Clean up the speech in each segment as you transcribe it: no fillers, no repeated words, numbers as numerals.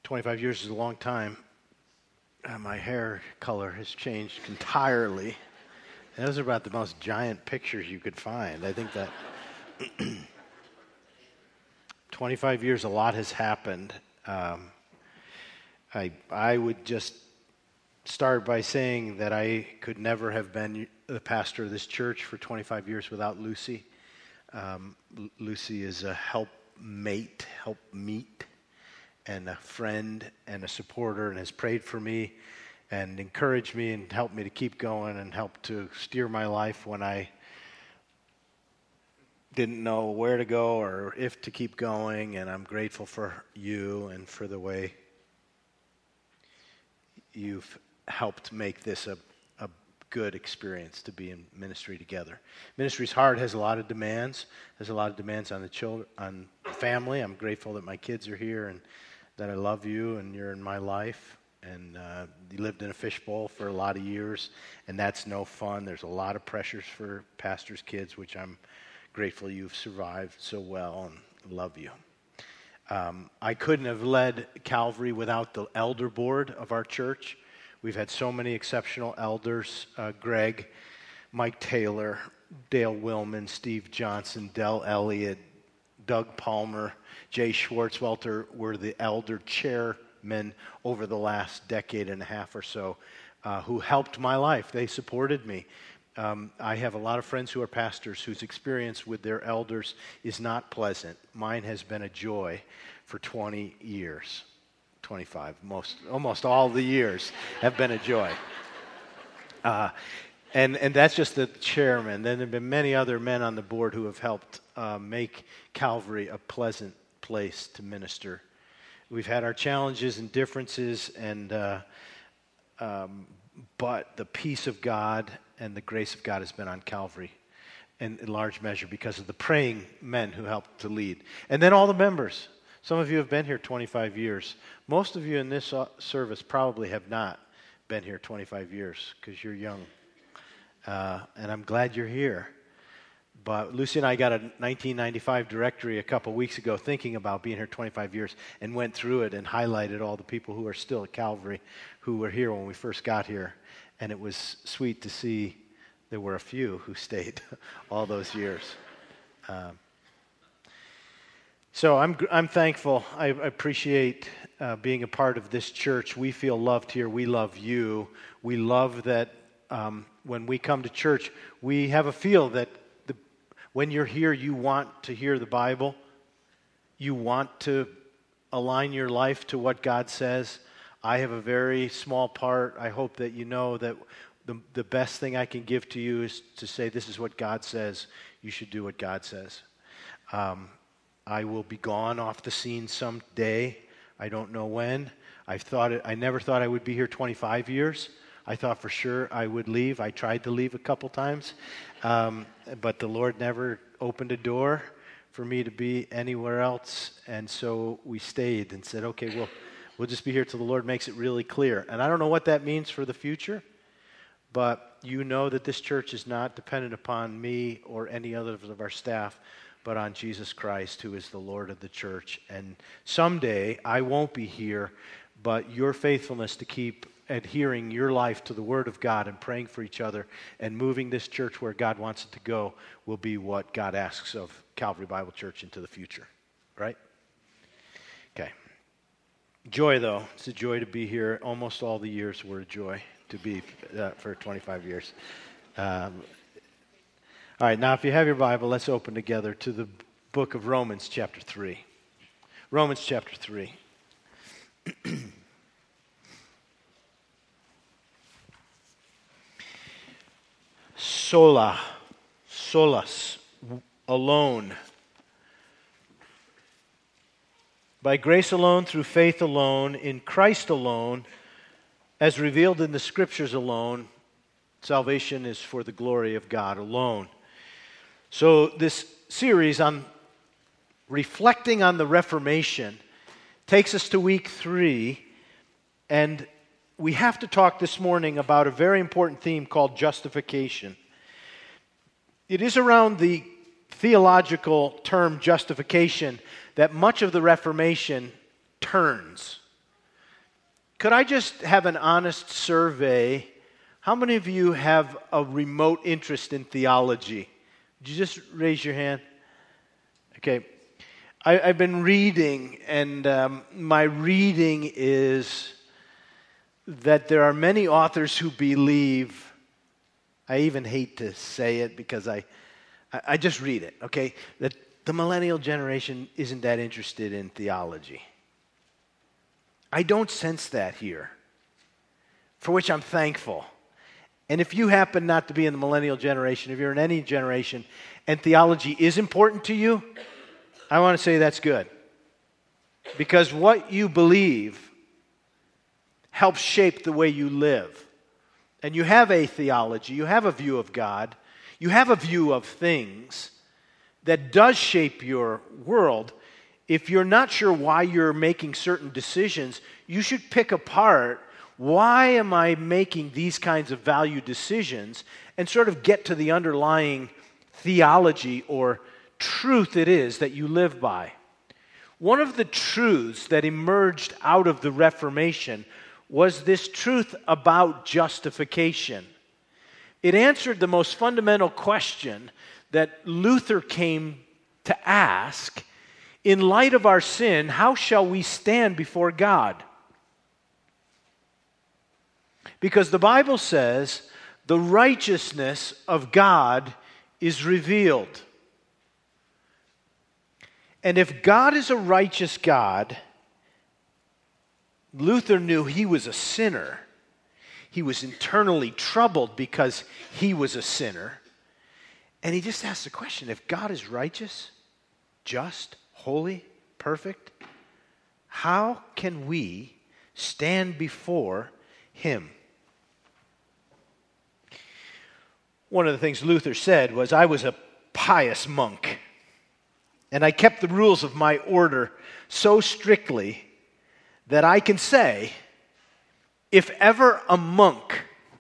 25 years is a long time. My hair color has changed entirely. And those are about the most giant pictures you could find. I think that 25 years, a lot has happened. I would just start by saying that I could never have been the pastor of this church for 25 years without Lucy. Lucy is a helpmeet, and a friend and a supporter, and has prayed for me and encouraged me and helped me to keep going and helped to steer my life when I didn't know where to go or if to keep going. And I'm grateful for you and for the way you've helped make this a good experience to be in ministry together. Ministry's hard, has a lot of demands. There's a lot of demands on the children, on the family. I'm grateful that my kids are here and that I love you and you're in my life. And you lived in a fishbowl for a lot of years, and that's no fun. There's a lot of pressures for pastors' kids, which I'm grateful you've survived so well, and love you. I couldn't have led Calvary without the elder board of our church. We've had so many exceptional elders, Greg, Mike Taylor, Dale Willman, Steve Johnson, Del Elliott, Doug Palmer, Jay Schwartzwelter were the elder chairmen over the last decade and a half or so who helped my life. They supported me. I have a lot of friends who are pastors whose experience with their elders is not pleasant. Mine has been a joy for 20 years. 25, almost all the years have been a joy. And that's just the chairman. Then there have been many other men on the board who have helped make Calvary a pleasant place to minister. We've had our challenges and differences, but the peace of God and the grace of God has been on Calvary in large measure because of the praying men who helped to lead. And then all the members. Some of you have been here 25 years. Most of you in this service probably have not been here 25 years because you're young. And I'm glad you're here. But Lucy and I got a 1995 directory a couple weeks ago thinking about being here 25 years and went through it and highlighted all the people who are still at Calvary who were here when we first got here. And it was sweet to see there were a few who stayed all those years. So I'm thankful. I appreciate being a part of this church. We feel loved here. We love you. We love that when we come to church, we have a feel that when you're here, you want to hear the Bible. You want to align your life to what God says. I have a very small part. I hope that you know that the best thing I can give to you is to say, this is what God says. You should do what God says. I will be gone off the scene someday. I don't know when. I never thought I would be here 25 years. I thought for sure I would leave. I tried to leave a couple times, but the Lord never opened a door for me to be anywhere else, and so we stayed and said, okay, we'll just be here till the Lord makes it really clear. And I don't know what that means for the future, but you know that this church is not dependent upon me or any other of our staff, but on Jesus Christ, who is the Lord of the church. And someday, I won't be here, but your faithfulness to keep adhering your life to the Word of God and praying for each other and moving this church where God wants it to go will be what God asks of Calvary Bible Church into the future. Right? Okay. Joy, though. It's a joy to be here. Almost all the years were a joy to be for 25 years. All right, now if you have your Bible, let's open together to the book of Romans chapter 3. Romans chapter 3. Solas, alone. By grace alone, through faith alone, in Christ alone, as revealed in the Scriptures alone, salvation is for the glory of God alone. So this series on reflecting on the Reformation takes us to week 3, and we have to talk this morning about a very important theme called justification. It is around the theological term justification that much of the Reformation turns. Could I just have an honest survey? How many of you have a remote interest in theology? Would you just raise your hand? Okay. I've been reading, and my reading is that there are many authors who believe, I even hate to say it because I just read it, okay, that the millennial generation isn't that interested in theology. I don't sense that here, for which I'm thankful. And if you happen not to be in the millennial generation, if you're in any generation, and theology is important to you, I want to say that's good. Because what you believe helps shape the way you live. And you have a theology, you have a view of God, you have a view of things that does shape your world. If you're not sure why you're making certain decisions, you should pick apart, why am I making these kinds of value decisions, and sort of get to the underlying theology or truth it is that you live by. One of the truths that emerged out of the Reformation was this truth about justification. It answered the most fundamental question that Luther came to ask: in light of our sin, how shall we stand before God? Because the Bible says the righteousness of God is revealed. And if God is a righteous God, Luther knew he was a sinner. He was internally troubled because he was a sinner. And he just asked the question, if God is righteous, just, holy, perfect, how can we stand before Him? One of the things Luther said was, I was a pious monk, and I kept the rules of my order so strictly that I can say, if ever a monk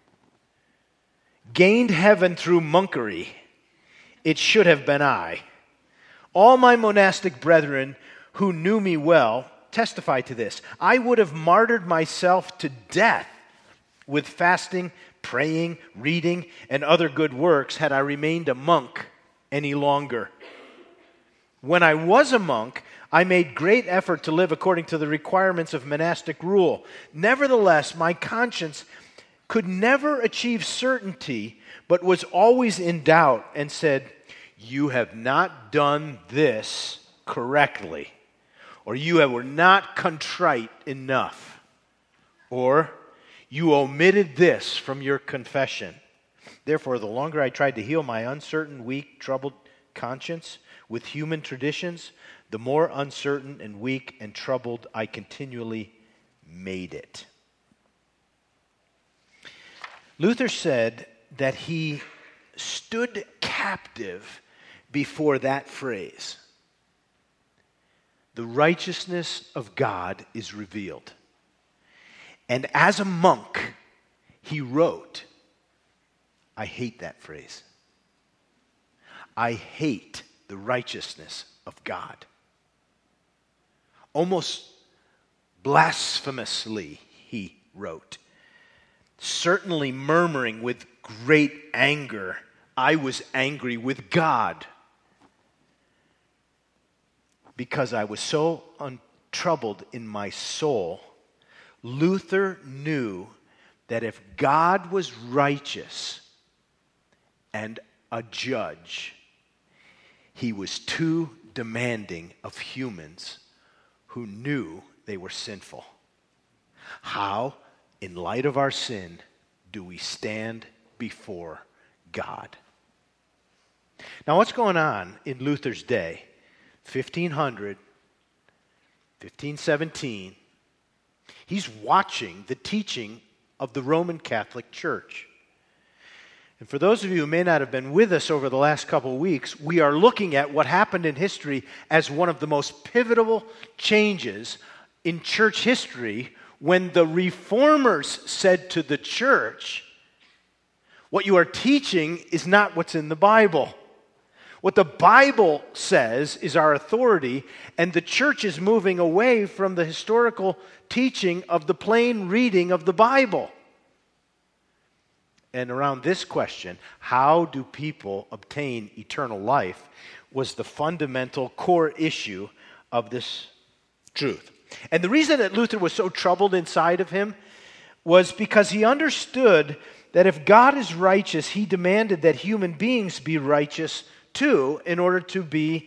gained heaven through monkery, it should have been I. All my monastic brethren who knew me well testify to this. I would have martyred myself to death with fasting, praying, reading, and other good works had I remained a monk any longer. When I was a monk, I made great effort to live according to the requirements of monastic rule. Nevertheless, my conscience could never achieve certainty, but was always in doubt and said, you have not done this correctly, or you were not contrite enough, or you omitted this from your confession. Therefore, the longer I tried to heal my uncertain, weak, troubled conscience with human traditions, the more uncertain and weak and troubled I continually made it. Luther said that he stood captive before that phrase. The righteousness of God is revealed. And as a monk, he wrote, I hate that phrase. I hate the righteousness of God. Almost blasphemously, he wrote. Certainly murmuring with great anger, I was angry with God because I was so untroubled in my soul. Luther knew that if God was righteous and a judge, he was too demanding of humans who knew they were sinful. How, in light of our sin, do we stand before God? Now, what's going on in Luther's day? 1500, 1517, he's watching the teaching of the Roman Catholic Church. And for those of you who may not have been with us over the last couple of weeks, we are looking at what happened in history as one of the most pivotal changes in church history when the reformers said to the church, what you are teaching is not what's in the Bible. What the Bible says is our authority, and the church is moving away from the historical teaching of the plain reading of the Bible. And around this question, how do people obtain eternal life, was the fundamental core issue of this truth. And the reason that Luther was so troubled inside of him was because he understood that if God is righteous, he demanded that human beings be righteous too in order to be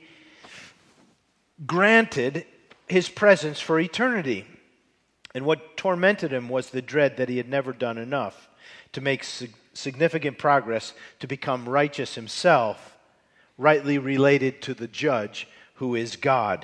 granted his presence for eternity. And what tormented him was the dread that he had never done enough to make significant progress to become righteous himself, rightly related to the judge who is God.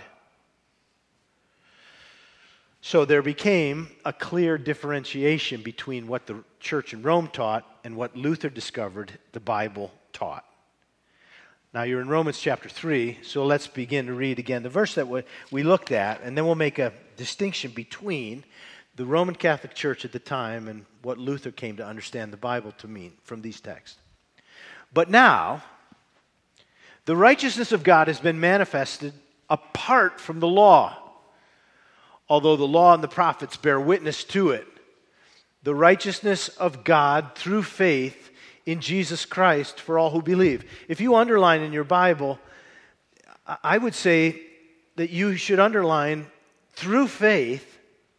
So there became a clear differentiation between what the church in Rome taught and what Luther discovered the Bible taught. Now you're in Romans chapter 3, so let's begin to read again the verse that we looked at, and then we'll make a distinction between the Roman Catholic Church at the time and what Luther came to understand the Bible to mean from these texts. But now, the righteousness of God has been manifested apart from the law. Although the law and the prophets bear witness to it, the righteousness of God through faith in Jesus Christ for all who believe. If you underline in your Bible, I would say that you should underline through faith,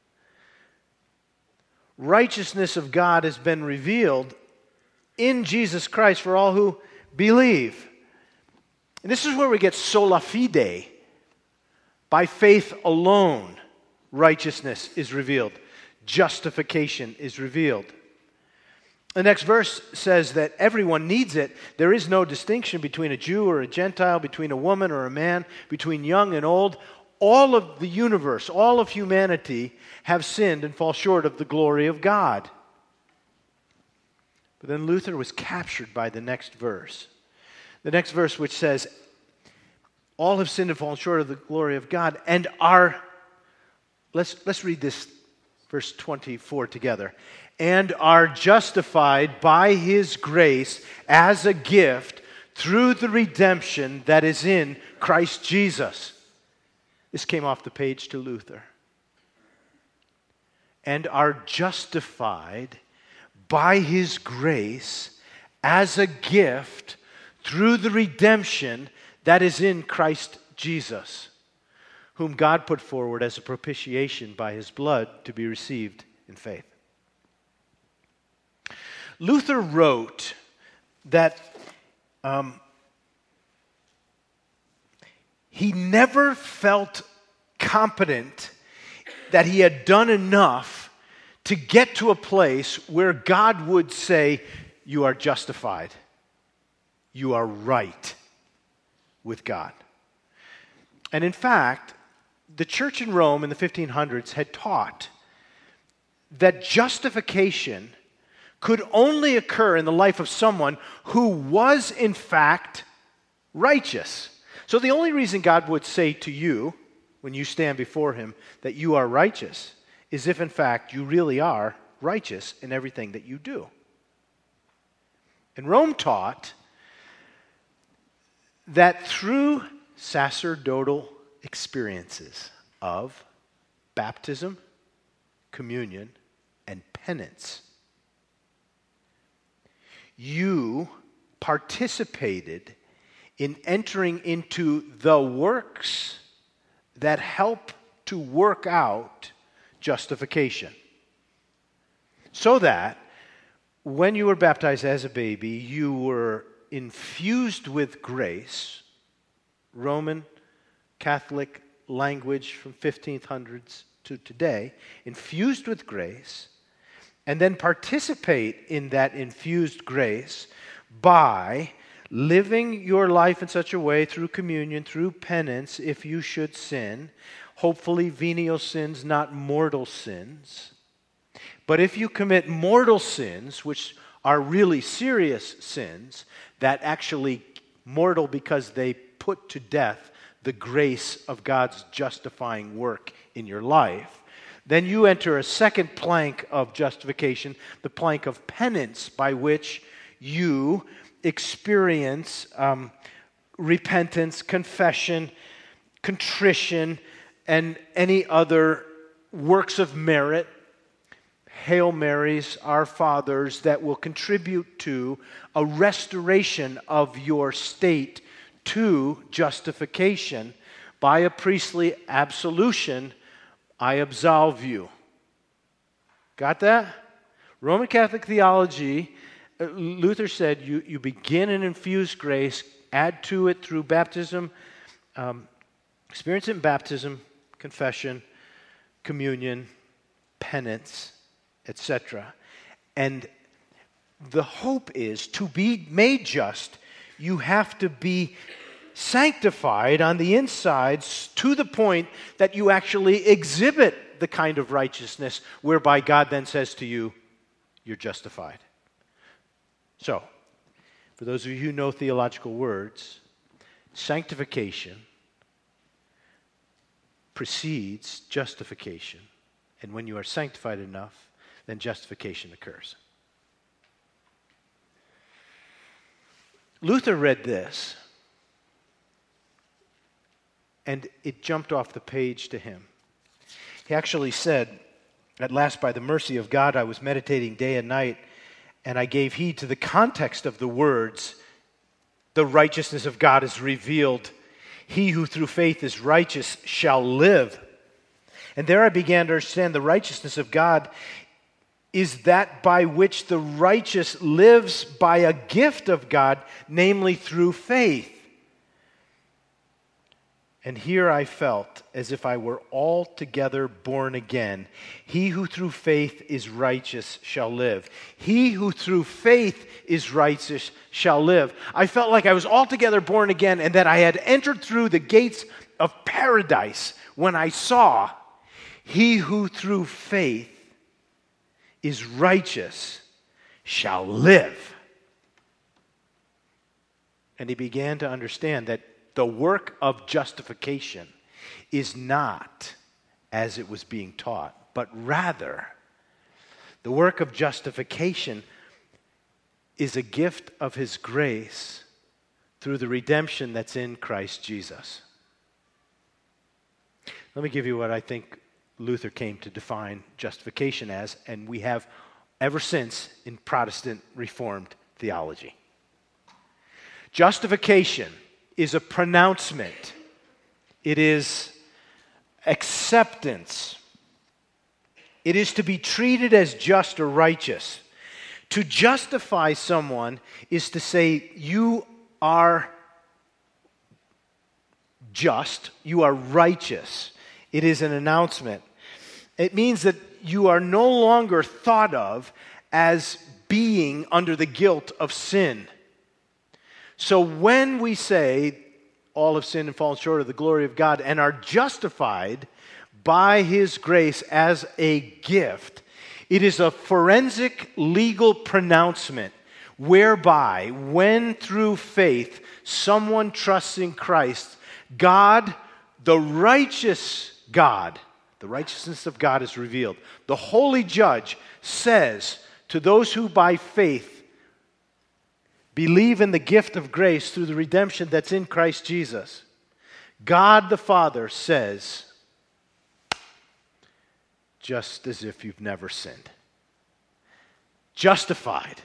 righteousness of God has been revealed in Jesus Christ for all who believe. And this is where we get sola fide. By faith alone, righteousness is revealed. Justification is revealed. The next verse says that everyone needs it. There is no distinction between a Jew or a Gentile, between a woman or a man, between young and old. All of the universe, all of humanity have sinned and fall short of the glory of God. But then Luther was captured by the next verse. The next verse which says, all have sinned and fallen short of the glory of God and are, let's read this verse 24 together. And are justified by His grace as a gift through the redemption that is in Christ Jesus. This came off the page to Luther. And are justified by His grace as a gift through the redemption that is in Christ Jesus, whom God put forward as a propitiation by His blood to be received in faith. Luther wrote that he never felt competent that he had done enough to get to a place where God would say, you are justified. You are right with God. And in fact, the church in Rome in the 1500s had taught that justification could only occur in the life of someone who was in fact righteous. So the only reason God would say to you, when you stand before Him, that you are righteous, is if in fact you really are righteous in everything that you do. And Rome taught that through sacerdotal experiences of baptism, communion, and penance, you participated in entering into the works that help to work out justification. So that when you were baptized as a baby, you were infused with grace, Roman Catholic language from 1500s to today, infused with grace, and then participate in that infused grace by living your life in such a way through communion, through penance, if you should sin, hopefully venial sins, not mortal sins. But if you commit mortal sins, which are really serious sins, that actually mortal because they put to death the grace of God's justifying work in your life, then you enter a second plank of justification, the plank of penance, by which you experience repentance, confession, contrition, and any other works of merit, Hail Marys, Our Fathers, that will contribute to a restoration of your state to justification. By a priestly absolution, I absolve you. Got that? Roman Catholic theology, Luther said you begin and infuse grace, add to it through baptism, experience it in baptism, confession, communion, penance, etc. And the hope is to be made just, you have to be sanctified on the insides to the point that you actually exhibit the kind of righteousness whereby God then says to you, you're justified. So, for those of you who know theological words, sanctification precedes justification. And when you are sanctified enough, then justification occurs. Luther read this, and it jumped off the page to him. He actually said, "At last, by the mercy of God, I was meditating day and night, and I gave heed to the context of the words, 'The righteousness of God is revealed. He who through faith is righteous shall live.' And there I began to understand the righteousness of God is that by which the righteous lives by a gift of God, namely through faith. And here I felt as if I were altogether born again. He who through faith is righteous shall live. He who through faith is righteous shall live." I felt like I was altogether born again and that I had entered through the gates of paradise when I saw, "He who through faith is righteous shall live." And he began to understand that the work of justification is not as it was being taught, but rather the work of justification is a gift of His grace through the redemption that's in Christ Jesus. Let me give you what I think Luther came to define justification as, and we have ever since in Protestant Reformed theology. Justification is a pronouncement. It is acceptance. It is to be treated as just or righteous. To justify someone is to say, you are just, you are righteous. It is an announcement. It means that you are no longer thought of as being under the guilt of sin. So when we say, all have sinned and fallen short of the glory of God, and are justified by His grace as a gift, it is a forensic legal pronouncement whereby, when through faith someone trusts in Christ, God, the righteous God, the righteousness of God is revealed. The holy judge says to those who by faith believe in the gift of grace through the redemption that's in Christ Jesus, God the Father says, just as if you've never sinned. Justified.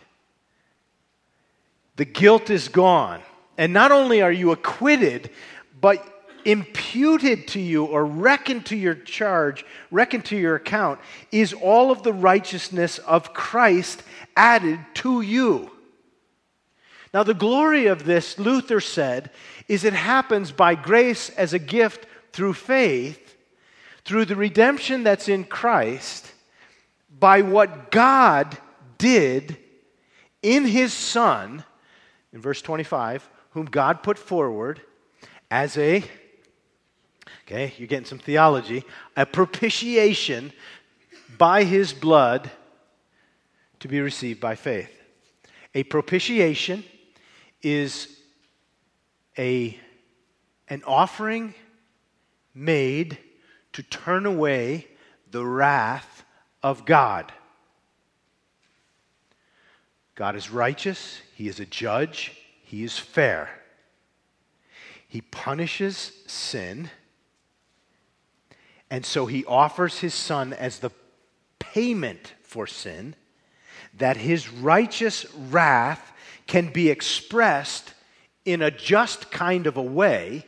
The guilt is gone. And not only are you acquitted, but imputed to you or reckoned to your charge, reckoned to your account, is all of the righteousness of Christ added to you. Now, the glory of this, Luther said, is it happens by grace as a gift through faith, through the redemption that's in Christ, by what God did in His Son, in verse 25, whom God put forward as a, okay, you're getting some theology, a propitiation by His blood to be received by faith. A propitiation is an offering made to turn away the wrath of God. God is righteous, He is a judge, He is fair. He punishes sin, and so he offers his Son as the payment for sin, that his righteous wrath can be expressed in a just kind of a way,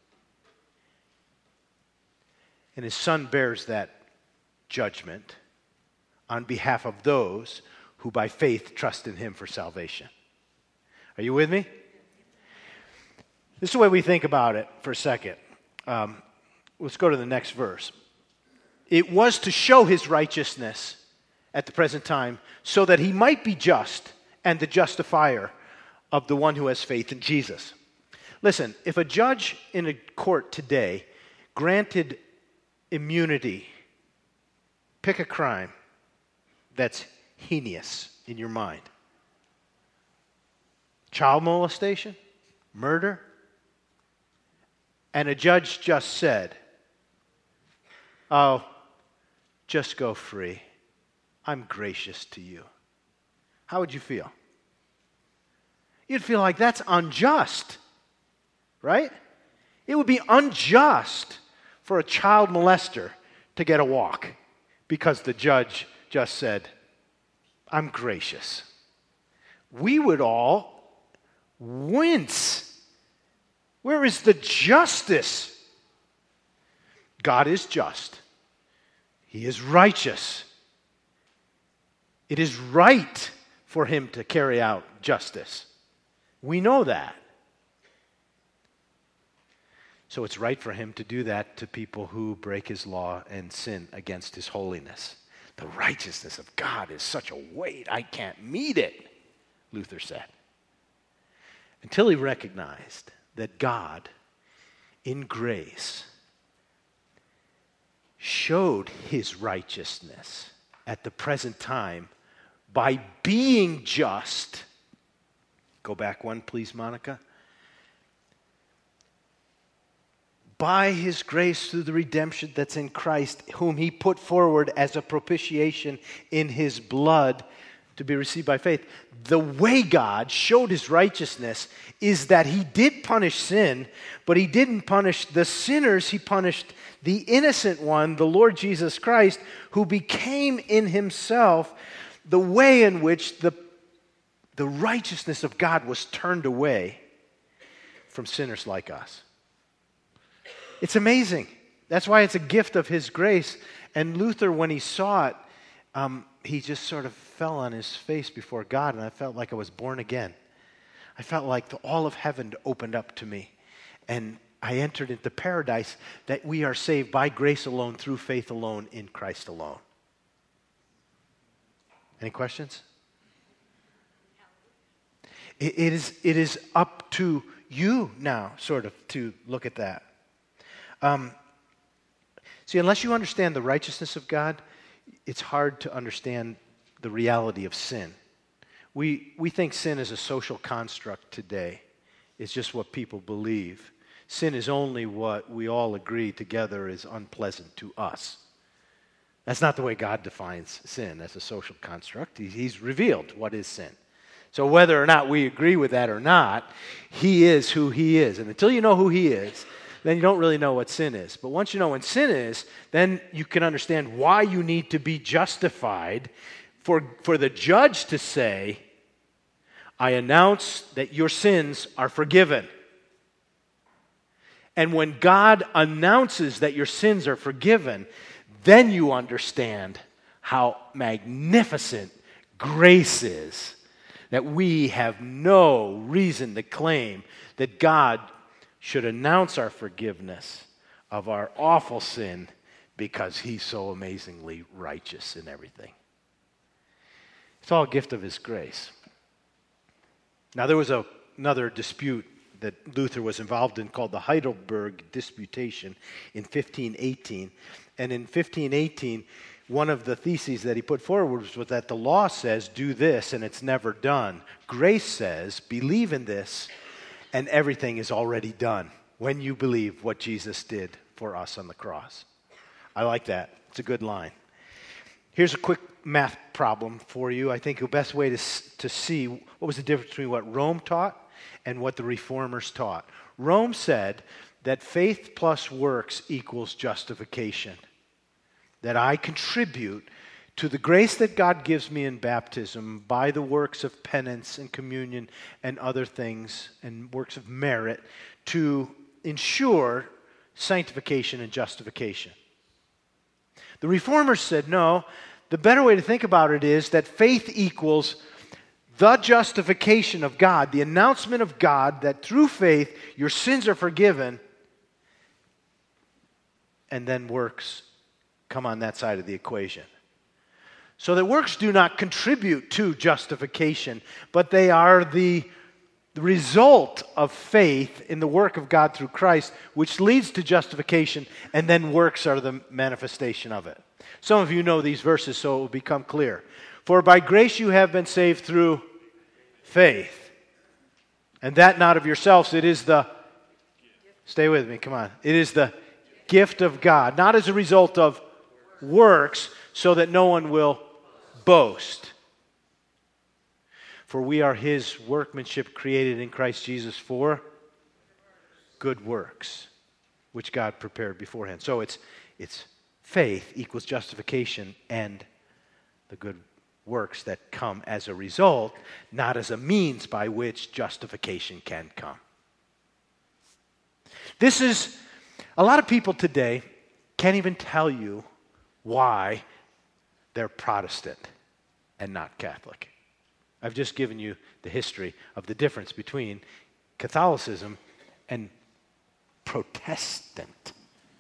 and his Son bears that judgment on behalf of those who by faith trust in him for salvation. Are you with me? This is the way we think about it for a second. Let's go to the next verse. It was to show his righteousness at the present time so that he might be just and the justifier of the one who has faith in Jesus. Listen, if a judge in a court today granted immunity, pick a crime that's heinous in your mind. Child molestation? Murder? And a judge just said, "Oh, just go free. I'm gracious to you." How would you feel? You'd feel like that's unjust, right? It would be unjust for a child molester to get a walk because the judge just said, "I'm gracious." We would all wince. Where is the justice? God is just. He is righteous. It is right for him to carry out justice. We know that. So it's right for him to do that to people who break his law and sin against his holiness. The righteousness of God is such a weight, I can't meet it, Luther said. Until he recognized that God, in grace, showed his righteousness at the present time by being just. Go back one, please, Monica. By his grace through the redemption that's in Christ, whom he put forward as a propitiation in his blood to be received by faith. The way God showed his righteousness is that he did punish sin, but he didn't punish the sinners. He punished the innocent one, the Lord Jesus Christ, who became in himself the way in which the righteousness of God was turned away from sinners like us. It's amazing. That's why it's a gift of his grace. And Luther, when he saw it, he just sort of fell on his face before God, and I felt like I was born again. I felt like all of heaven opened up to me, and I entered into paradise, that we are saved by grace alone, through faith alone, in Christ alone. Any questions? It is up to you now, sort of, to look at that. See, unless you understand the righteousness of God, it's hard to understand the reality of sin. We think sin is a social construct today. It's just what people believe. Sin is only what we all agree together is unpleasant to us. That's not the way God defines sin as a social construct. He's revealed what is sin. So whether or not we agree with that or not, he is who he is. And until you know who he is, then you don't really know what sin is. But once you know what sin is, then you can understand why you need to be justified for the judge to say, "I announce that your sins are forgiven." And when God announces that your sins are forgiven, then you understand how magnificent grace is, that we have no reason to claim that God should announce our forgiveness of our awful sin because he's so amazingly righteous in everything. It's all a gift of his grace. Now, there was another dispute that Luther was involved in called the Heidelberg Disputation in 1518. And in 1518, one of the theses that he put forward was that the law says, do this, and it's never done. Grace says, believe in this, and everything is already done when you believe what Jesus did for us on the cross. I like that. It's a good line. Here's a quick math problem for you. I think the best way to see what was the difference between what Rome taught and what the Reformers taught. Rome said that faith plus works equals justification. That I contribute to the grace that God gives me in baptism by the works of penance and communion and other things and works of merit to ensure sanctification and justification. The Reformers said, no, the better way to think about it is that faith equals the justification of God, the announcement of God that through faith your sins are forgiven, and then works come on that side of the equation. So that works do not contribute to justification, but they are the result of faith in the work of God through Christ, which leads to justification, and then works are the manifestation of it. Some of you know these verses, so it will become clear. For by grace you have been saved through faith, and that not of yourselves, it is the, stay with me, come on, it is the gift of God, not as a result of works, so that no one will boast. For we are His workmanship created in Christ Jesus for good works, which God prepared beforehand. So it's faith equals justification and the good works that come as a result, not as a means by which justification can come. This is, a lot of people today can't even tell you why they're Protestant and not Catholic. I've just given you the history of the difference between Catholicism and Protestant.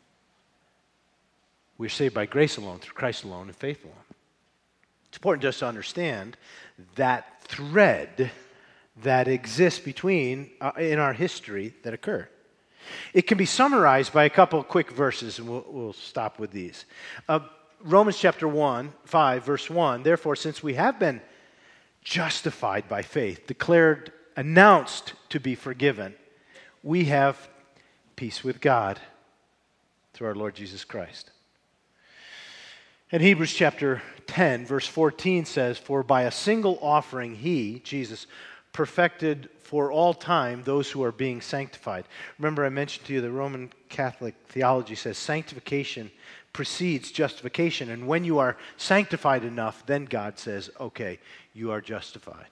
We're saved by grace alone, through Christ alone, and faith alone. It's important just to understand that thread that exists between in our history that occurred. It can be summarized by a couple of quick verses, and we'll stop with these. Romans chapter 5, verse 1, therefore, since we have been justified by faith, declared, announced to be forgiven, we have peace with God through our Lord Jesus Christ. And Hebrews chapter 10, verse 14 says, for by a single offering He, Jesus, perfected for all time those who are being sanctified. Remember I mentioned to you the Roman Catholic theology says sanctification precedes justification. And when you are sanctified enough, then God says, okay, you are justified.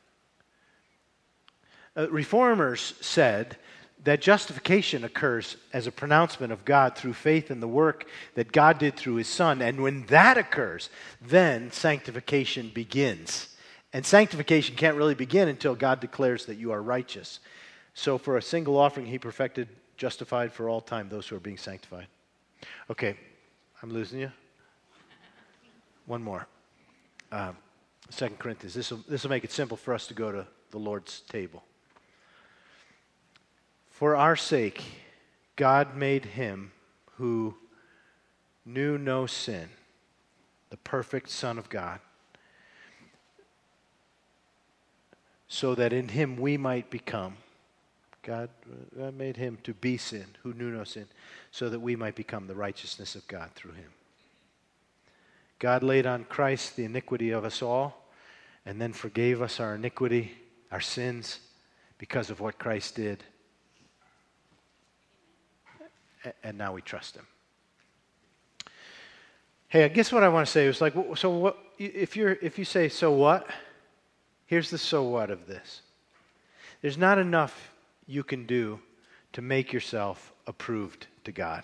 Reformers said that justification occurs as a pronouncement of God through faith in the work that God did through His Son. And when that occurs, then sanctification begins. And sanctification can't really begin until God declares that you are righteous. So for a single offering, He perfected, justified for all time those who are being sanctified. Okay, I'm losing you. One more. 2 Corinthians. This will make it simple for us to go to the Lord's table. For our sake, God made Him who knew no sin, the perfect Son of God, so that in Him we might become, God made Him to be sin, who knew no sin, so that we might become the righteousness of God through Him. God laid on Christ the iniquity of us all, and then forgave us our iniquity, our sins, because of what Christ did. And now we trust Him. Hey, I guess what I want to say is like, so what? If you say so what, here's the so what of this. There's not enough you can do to make yourself approved to God.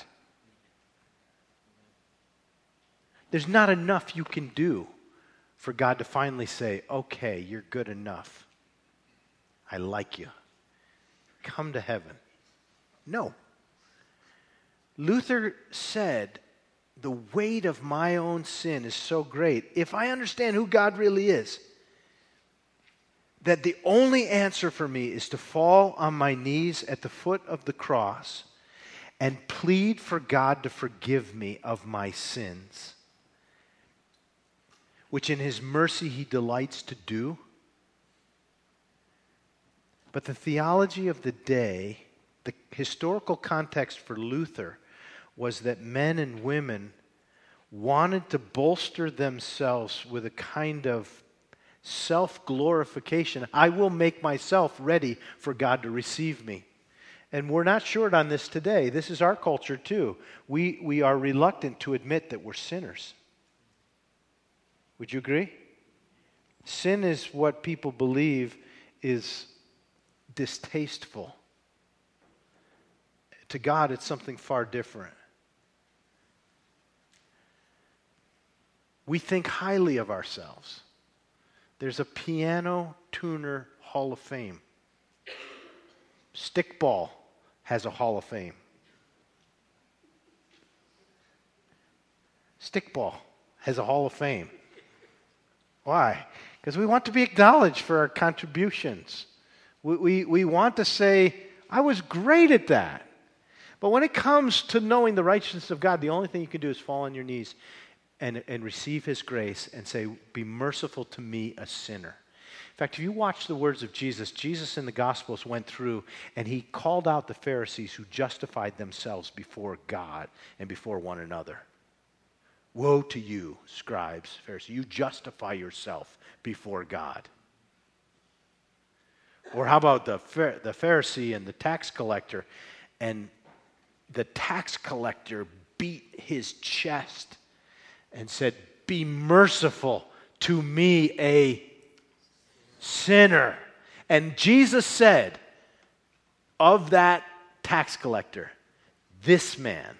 There's not enough you can do for God to finally say, okay, you're good enough. I like you. Come to heaven. No. Luther said, the weight of my own sin is so great, if I understand who God really is, that the only answer for me is to fall on my knees at the foot of the cross and plead for God to forgive me of my sins, which in His mercy He delights to do. But the theology of the day, the historical context for Luther, was that men and women wanted to bolster themselves with a kind of self-glorification. I will make myself ready for God to receive me. And we're not short on this today. This is our culture too. We are reluctant to admit that we're sinners. Would you agree? Sin is what people believe is distasteful. To God, it's something far different. We think highly of ourselves. There's a piano tuner Hall of Fame. Stickball has a Hall of Fame. Stickball has a Hall of Fame. Why? Because we want to be acknowledged for our contributions. We want to say, I was great at that. But when it comes to knowing the righteousness of God, the only thing you can do is fall on your knees and receive His grace and say, be merciful to me, a sinner. In fact, if you watch the words of Jesus, Jesus in the Gospels went through and He called out the Pharisees who justified themselves before God and before one another. Woe to you, scribes, Pharisees, you justify yourself before God. Or how about the Pharisee and the tax collector? And the tax collector beat his chest and said, be merciful to me, a sinner. And Jesus said of that tax collector, this man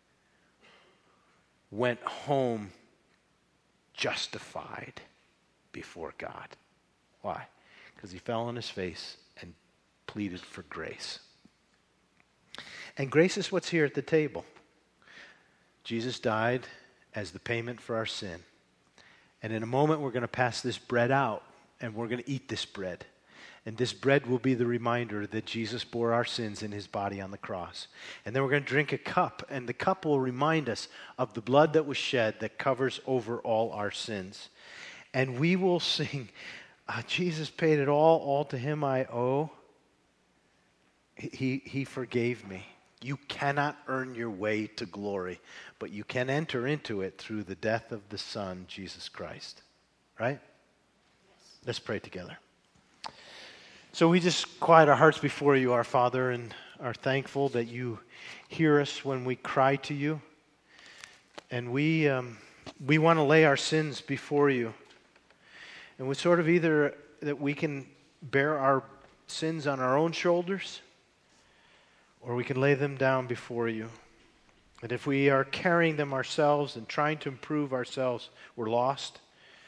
went home justified before God. Why? Because he fell on his face and pleaded for grace. And grace is what's here at the table. Jesus died as the payment for our sin. And in a moment, we're going to pass this bread out, and we're going to eat this bread. And this bread will be the reminder that Jesus bore our sins in His body on the cross. And then we're going to drink a cup, and the cup will remind us of the blood that was shed that covers over all our sins. And we will sing, Jesus paid it all to Him I owe. He forgave me. You cannot earn your way to glory, but you can enter into it through the death of the Son, Jesus Christ. Right? Yes. Let's pray together. So we just quiet our hearts before you, our Father, and are thankful that you hear us when we cry to you. And we want to lay our sins before you. And we sort of either that we can bear our sins on our own shoulders, or we can lay them down before you. And if we are carrying them ourselves and trying to improve ourselves, we're lost.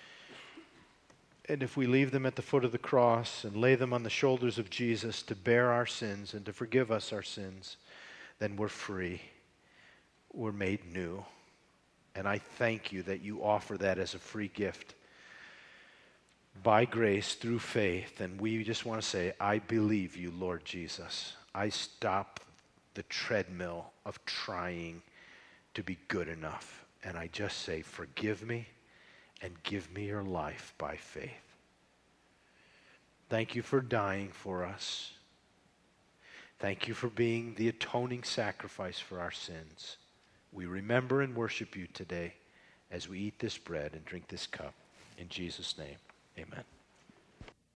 And if we leave them at the foot of the cross and lay them on the shoulders of Jesus to bear our sins and to forgive us our sins, then we're free. We're made new. And I thank you that you offer that as a free gift by grace through faith. And we just want to say, I believe you, Lord Jesus. I stop the treadmill of trying to be good enough. And I just say, forgive me and give me your life by faith. Thank you for dying for us. Thank you for being the atoning sacrifice for our sins. We remember and worship you today as we eat this bread and drink this cup. In Jesus' name, amen.